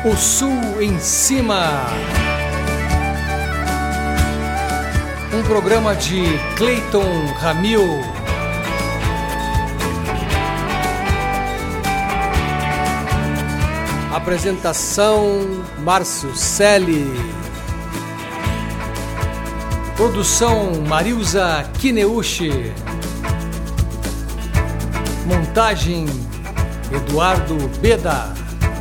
O Sul em Cima. Um programa de Cleiton Ramil. Apresentação Márcio Selle. Produção Marilza Kineuchi. Montagem Eduardo Beda.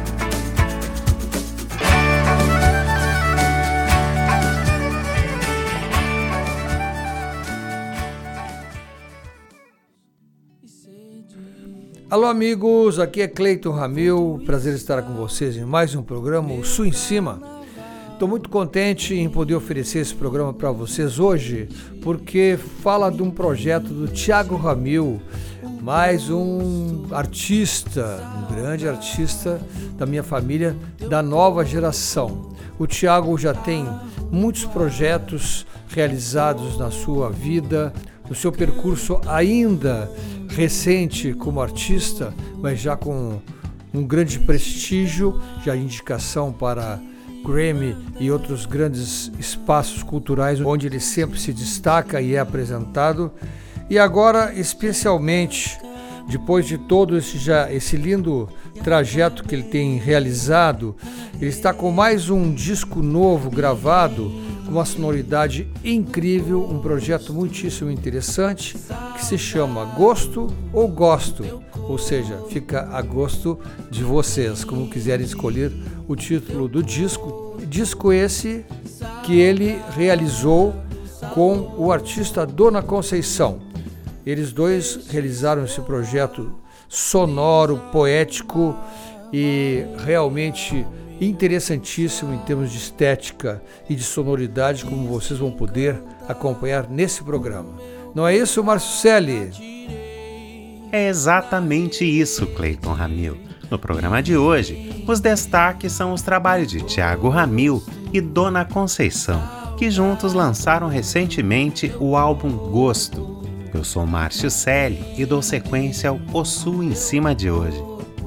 Alô amigos, aqui é Cleiton Ramil, prazer estar com vocês em mais um programa, o Sul em Cima. Estou muito contente em poder oferecer esse programa para vocês hoje, porque fala de um projeto do Thiago Ramil, mais um artista, um grande artista da minha família, da nova geração. O Thiago já tem muitos projetos realizados na sua vida, no seu percurso ainda recente como artista, mas já com um grande prestígio, já indicação para Grammy e outros grandes espaços culturais onde ele sempre se destaca e é apresentado. E agora, especialmente, depois de todo esse lindo trajeto que ele tem realizado, ele está com mais um disco novo gravado, com uma sonoridade incrível, um projeto muitíssimo interessante, que se chama Gosto ou Gosto, ou seja, fica a gosto de vocês, como quiserem escolher o título do disco. Disco esse que ele realizou com o artista Dona Conceição. Eles dois realizaram esse projeto sonoro, poético e realmente interessantíssimo em termos de estética e de sonoridade, como vocês vão poder acompanhar nesse programa. Não é isso, Márcio Selle? É exatamente isso, Cleiton Ramil. No programa de hoje, os destaques são os trabalhos de Thiago Ramil e Dona Conceição, que juntos lançaram recentemente o álbum Gosto. Eu sou Márcio Selle e dou sequência ao O Sul em Cima de hoje.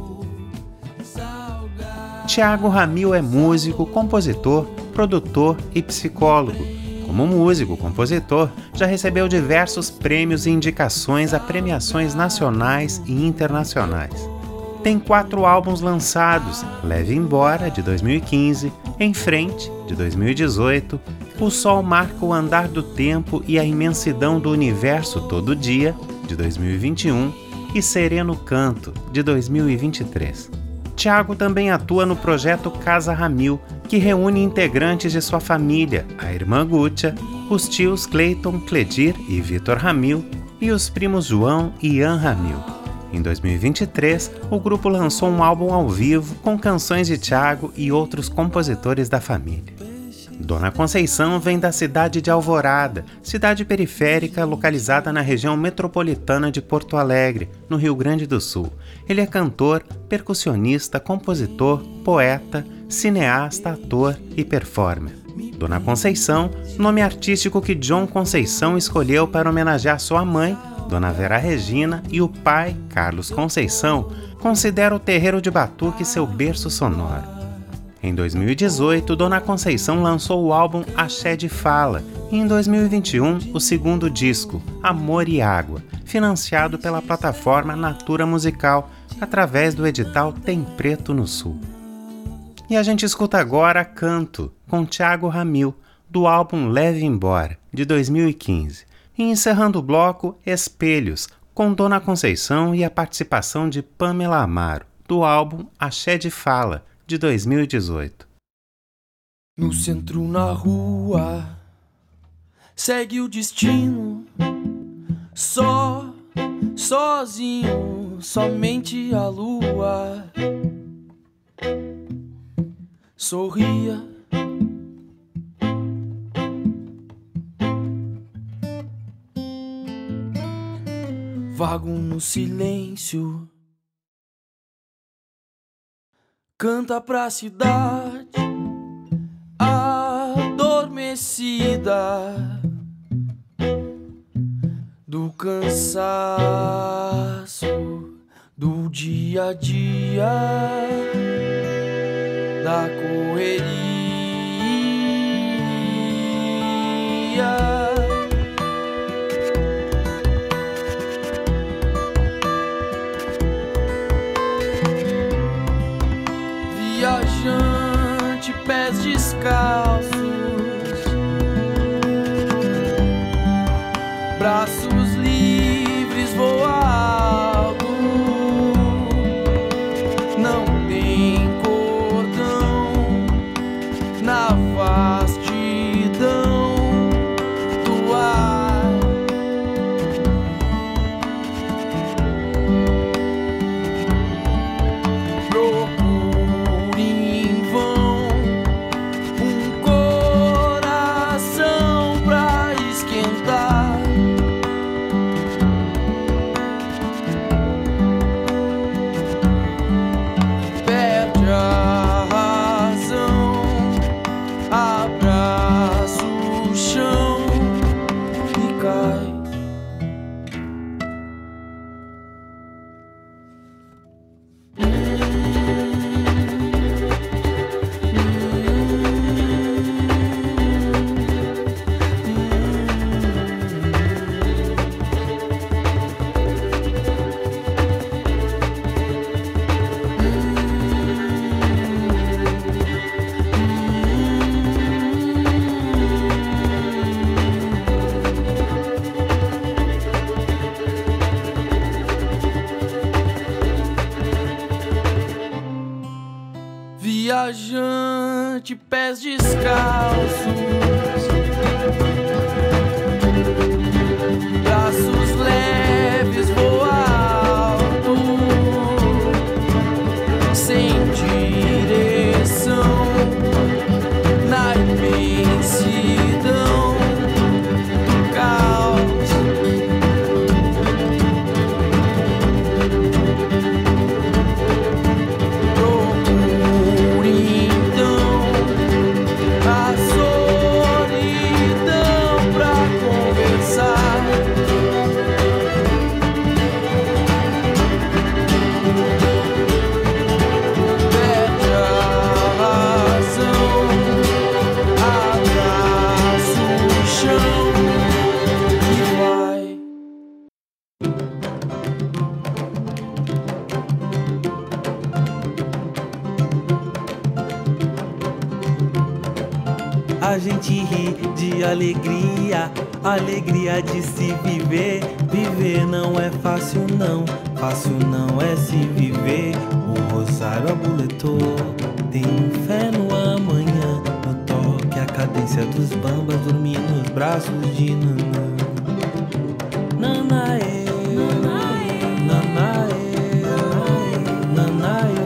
Thiago Ramil é músico, compositor, produtor e psicólogo. Como músico, compositor, já recebeu diversos prêmios e indicações a premiações nacionais e internacionais. Tem 4 álbuns lançados: Leve Embora, de 2015, Em Frente, de 2018, O Sol Marca o Andar do Tempo e a Imensidão do Universo Todo Dia, de 2021, e Sereno Canto, de 2023. Thiago também atua no projeto Casa Ramil, que reúne integrantes de sua família, a irmã Gútia, os tios Cleiton, Cledir e Vitor Ramil e os primos João e Ian Ramil. Em 2023, o grupo lançou um álbum ao vivo com canções de Thiago e outros compositores da família. Dona Conceição vem da cidade de Alvorada, cidade periférica localizada na região metropolitana de Porto Alegre, no Rio Grande do Sul. Ele é cantor, percussionista, compositor, poeta, cineasta, ator e performer. Dona Conceição, nome artístico que John Conceição escolheu para homenagear sua mãe, Dona Vera Regina, e o pai, Carlos Conceição, considera o terreiro de Batuque seu berço sonoro. Em 2018, Dona Conceição lançou o álbum Axé de Fala e em 2021 o segundo disco, Amor e Água, financiado pela plataforma Natura Musical através do edital Tem Preto no Sul. E a gente escuta agora Canto, com Thiago Ramil, do álbum Leve Embora, de 2015. E encerrando o bloco, Espelhos, com Dona Conceição e a participação de Pamela Amaro, do álbum Axé de Fala, de 2018. No centro, na rua, segue o destino, sozinho, somente a lua sorria. Vago no silêncio, canta pra cidade adormecida do cansaço do dia a dia, da correria. Viajante, pés descalços, braços livres, voa alto. Não tem cordão na vastidão do ar. Procure em vão um coração pra esquentar. Perde a razão, abraça o chão e cai. Viajante, pés descalços, braços leves, voa alto, sem direção, na imensidão do caos. A gente ri de alegria, alegria de se viver. Viver não é fácil não, fácil não é se viver. O rosário aboletou, tenho fé no amanhã. No toque, a cadência dos bambas, dormir nos braços de Nanã. Nanaê, nanaê, nanaê, nanaê,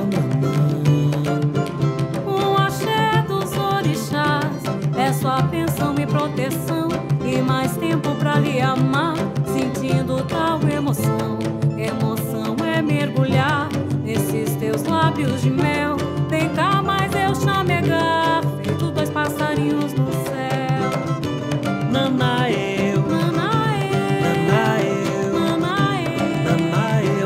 O axé dos orixás é sua bênção e proteção, e mais tempo pra lhe amar, sentindo tal emoção. Emoção é mergulhar nesses teus lábios de mel. Vem cá, mas eu chamegar, feito dois passarinhos no céu. nanaê, Nanaê, nanaê, nanaê, nanaê,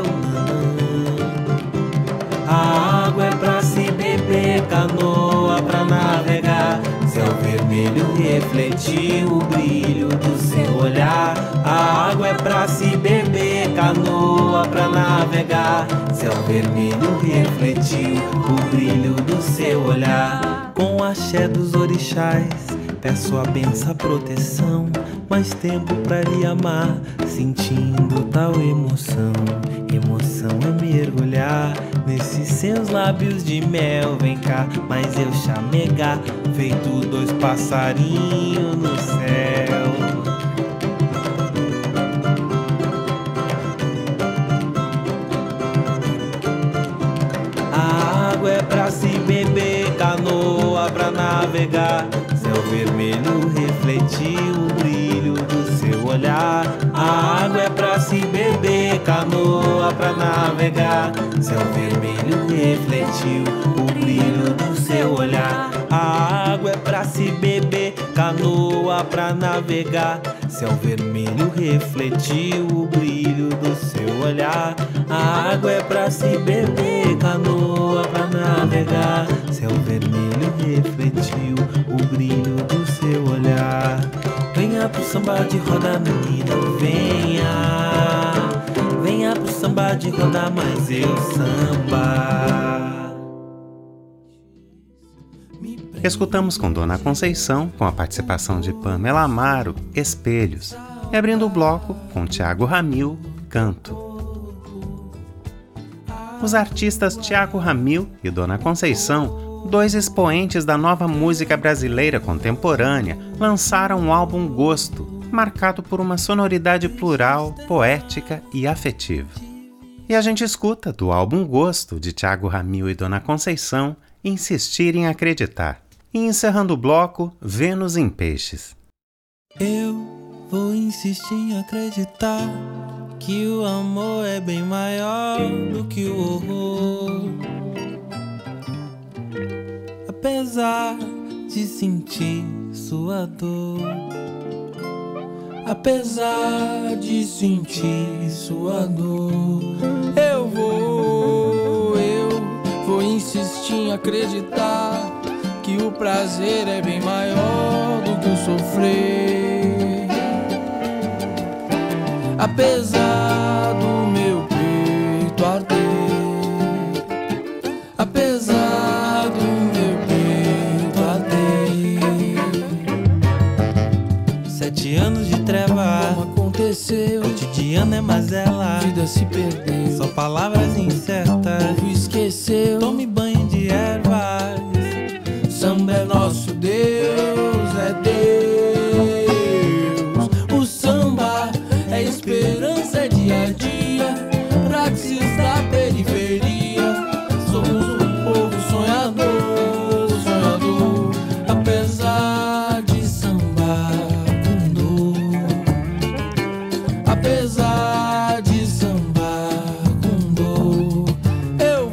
A água é pra se beber, canoa pra navegar. Céu vermelho refletiu o brilho do seu olhar. A água é pra se beber, canoa pra navegar. Céu vermelho refletiu o brilho do seu olhar. Com o axé dos orixás, peço a benção, a proteção. Mais tempo pra lhe amar, sentindo tal emoção. Emoção é mergulhar nesses seus lábios de mel. Vem cá, mas eu chamegar, feito dois passarinhos no céu. A água é pra se beber, canoa pra navegar. Céu vermelho refletiu o brilho do seu olhar. A água é pra se beber, canoa pra navegar. Céu vermelho refletiu o brilho do seu olhar. A água é pra se beber, canoa pra navegar. Céu vermelho refletiu o brilho do seu olhar. A água é pra se beber, canoa pra navegar. Céu vermelho refletiu o brilho do seu olhar. Venha pro samba de roda, menino, venha. Venha pro samba de roda, mas eu samba. Escutamos com Dona Conceição, com a participação de Pamela Amaro, Espelhos, e abrindo o bloco com Thiago Ramil, Canto. Os artistas Thiago Ramil e Dona Conceição, dois expoentes da nova música brasileira contemporânea, lançaram um álbum Gosto, marcado por uma sonoridade plural, poética e afetiva. E a gente escuta do álbum Gosto, de Thiago Ramil e Dona Conceição, Insistir em Acreditar. E encerrando o bloco, Vênus em Peixes. Eu vou insistir em acreditar que o amor é bem maior do que o horror. Apesar de sentir sua dor, apesar de sentir sua dor, eu vou insistir em acreditar que o prazer é bem maior do que o sofrer. Apesar do meu peito arder, apesar do meu peito arder. 7 anos de treva, como aconteceu? Cotidiano é mazela, vida se perdeu. Só palavras incertas, o povo esqueceu. Tome banho de ervas. Samba é nosso Deus, é Deus. O samba é esperança, é dia a dia, praxis da periferia. Somos um povo sonhador, sonhador. Apesar de sambar com dor, apesar de sambar com dor, eu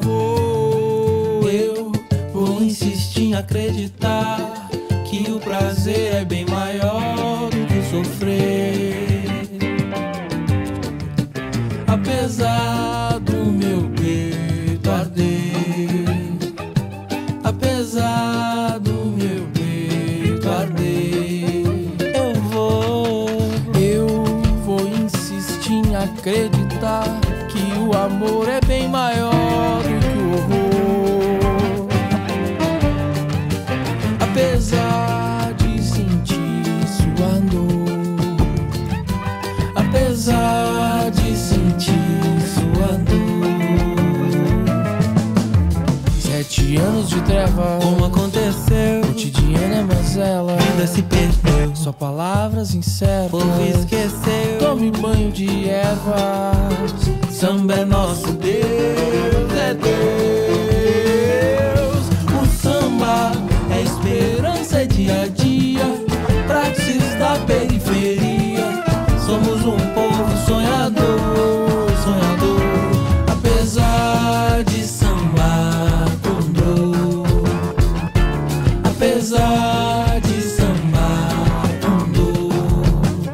vou insistir em acreditar que o prazer é bem maior do que sofrer. Apesar do meu peito arder, apesar do meu peito arder, eu vou insistir em acreditar que o amor é bem maior do que o horror. Apesar de sentir sua dor, apesar de sentir sua dor. 7 anos de treva, como aconteceu? Cotidiano é mazela, vida se perdeu. Só palavras incertas, povo esqueceu. Tome banho de ervas. Samba é nosso Deus, é Deus. O samba é esperança, é dia a dia, praxis da periferia. Somos um povo sonhador, sonhador. Apesar de sambar com dor, apesar de sambar com dor,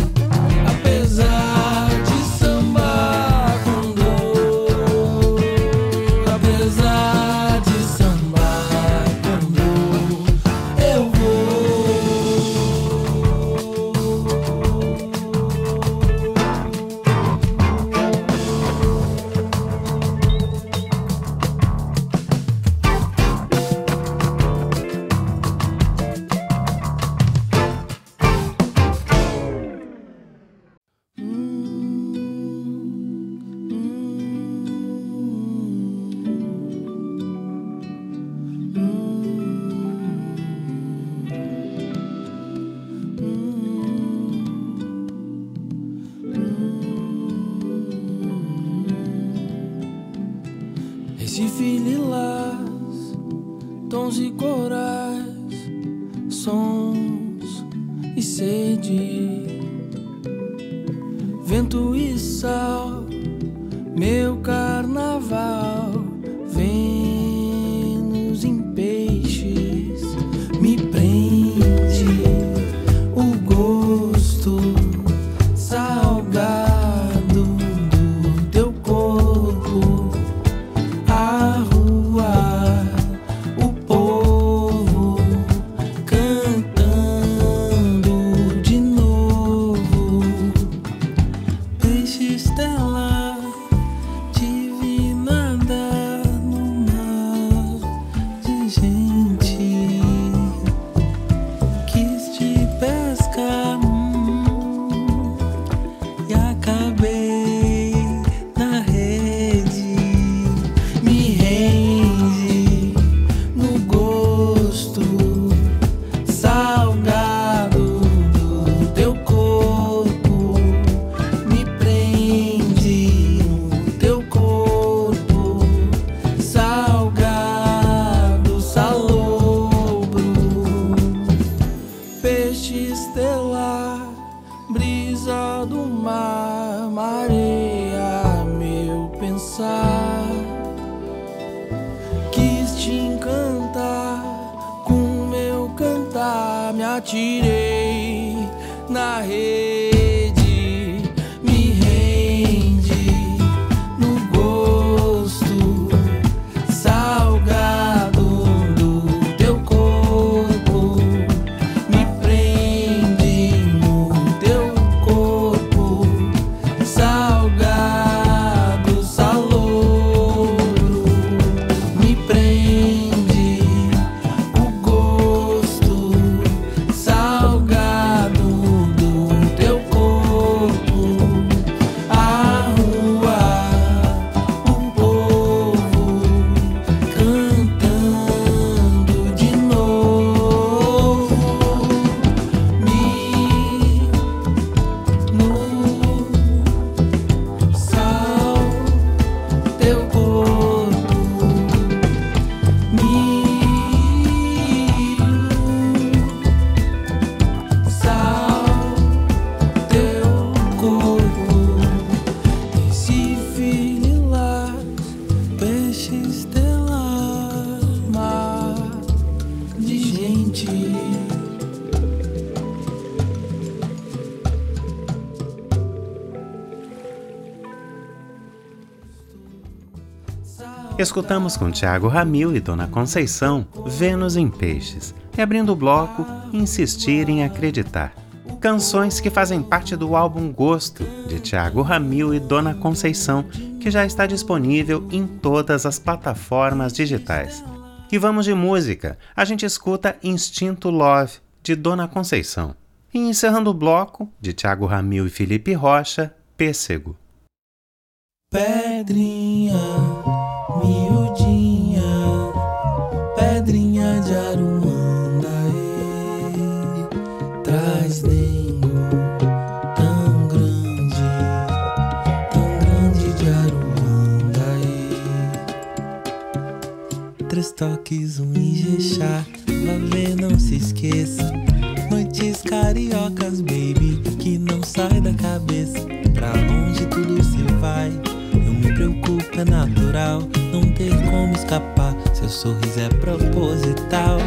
apesar de sambar com dor, apesar de sambar com dor, eu Recife, lilás, tons e corais, sons e sede, vento e sal, meu carnaval, Vênus em peixes, me prende o gosto salgado do teu corpo, a rua, o povo atirei na rede, me rende no gosto salgado do teu corpo, me prende no teu corpo salgado, salouro, me prende o gosto salgado do teu corpo, a rua, o povo cantando de novo, no sal teu corpo, sal teu corpo, Recife, Lilás, peixe estelar, mar de gente. Escutamos com Thiago Ramil e Dona Conceição, Vênus em Peixes, e abrindo o bloco, Insistir em Acreditar. Canções que fazem parte do álbum Gosto, de Thiago Ramil e Dona Conceição, que já está disponível em todas as plataformas digitais. E vamos de música, a gente escuta Instinto Love, de Dona Conceição. E encerrando o bloco, de Thiago Ramil e Felipe Rocha, Pêssego. Pedrinha, miudinha, pedrinha de Aruandaê, traz dengo tão grande de Aruandaê. 3 toques, um Ijexá, vai ver, não se esqueça. Noites cariocas, baby, que não sai da cabeça. Pra longe tudo se vai, eu me preocupo, é natural. Não ter como escapar, seu sorriso é proposital.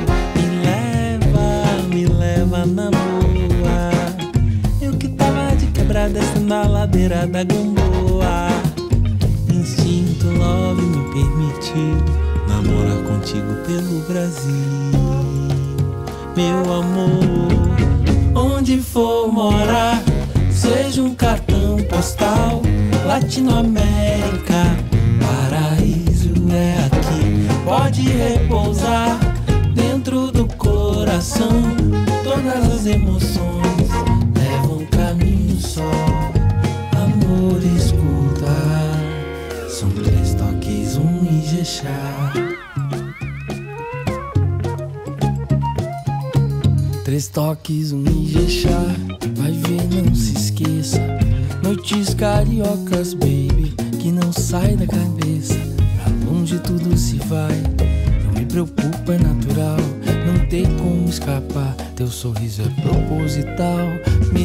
Me leva na boa. Eu que tava de quebrada, descendo a ladeira da Gamboa. Instinto Love me permitiu namorar contigo pelo Brasil. Meu amor, onde for morar, seja um cartão postal, Latinoamérica, paraíso é aqui. Pode repousar dentro do coração, todas as emoções levam um caminho só. Amor, escuta, são 3 toques, um Ijexá. 3 toques, um Ijexá, vai ver, não se esqueça. Noites cariocas, baby, que não sai da cabeça. Pra longe tudo se vai, não me preocupa, é natural. Não tem como escapar, teu sorriso é proposital. Me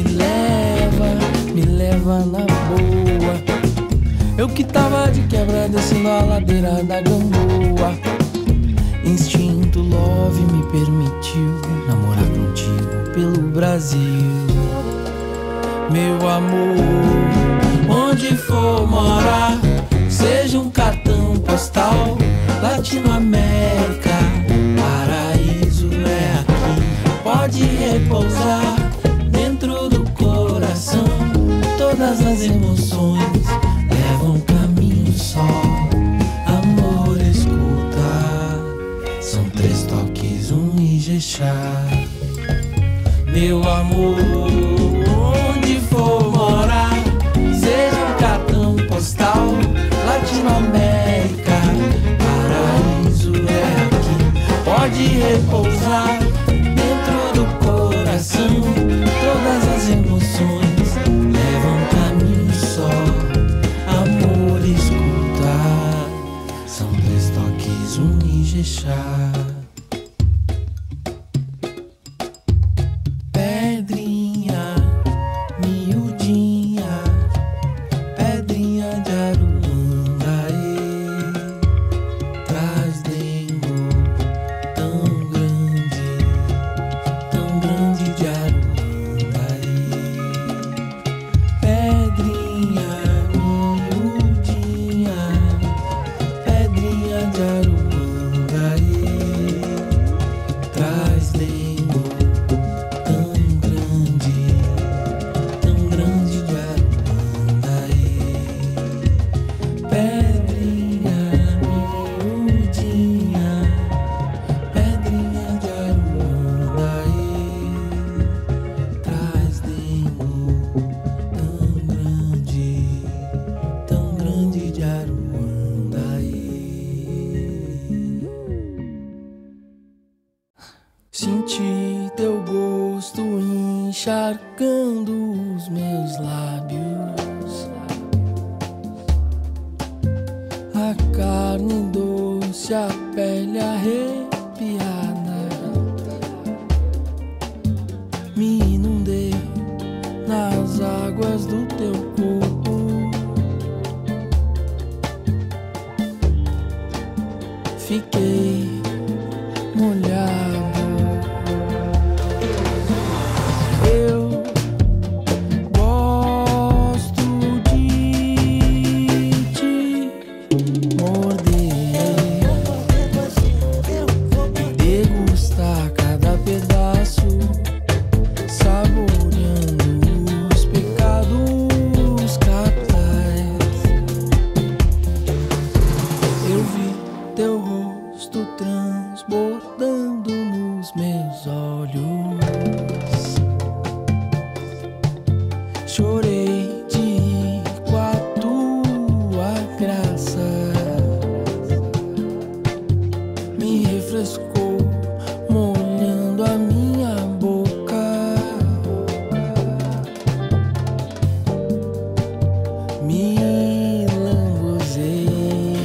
leva na boa. Eu que tava de quebra, descendo a ladeira da Gamboa. Instinto Love me permitiu namorar contigo pelo Brasil. Meu amor, onde for morar, seja um cartão postal, Latinoamérica, paraíso é aqui. Pode repousar dentro do coração, todas as emoções levam um caminho só. Amor, escuta, são 3 toques, um Ijexá. Meu amor, onde for morar, seja um cartão postal, Latinoamérica, paraíso é aqui. Pode repousar dentro do coração, todas as emoções levam um caminho só. Amor, escuta, são 3 toques, um Ijexá. Grande Senti teu gosto encharcando os meus lábios. A carne doce, a pele arrepiada. Me inundei nas águas do teu corpo. Fiquei molhado. Eu gosto de te morder, degustar cada pedaço, saboreando os pecados capitais. Eu vi teu rosto transbordando nos meus olhos. Chorei de rir com a tua graça. Me refrescou, molhando a minha boca. Me lambuzei.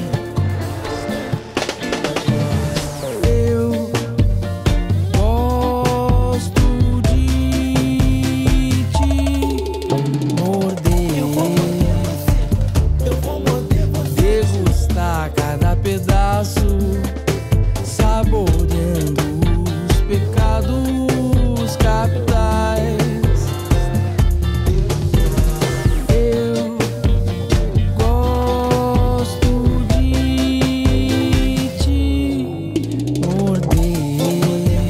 Eu gosto de te morder, degustar cada pedaço, saboreando os pecados capitais. Eu gosto de te morder,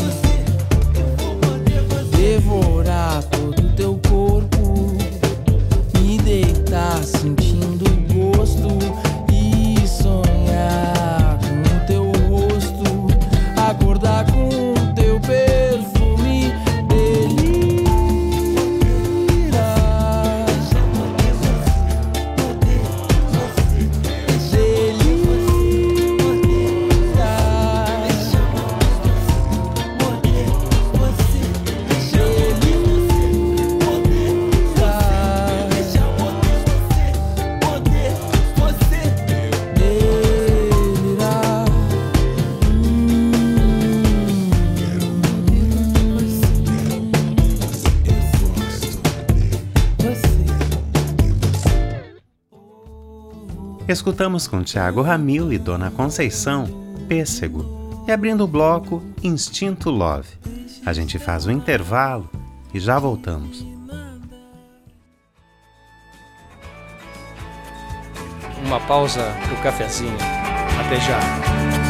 devorar todo teu corpo, me deitar sentindo o gosto e sonhar com o teu rosto, acordar com o teu perfume, delirar, Escutamos com Thiago Ramil e Dona Conceição, Pêssego, e abrindo o bloco, Instinto Love. A gente faz um intervalo e já voltamos. Uma pausa pro cafezinho. Até já.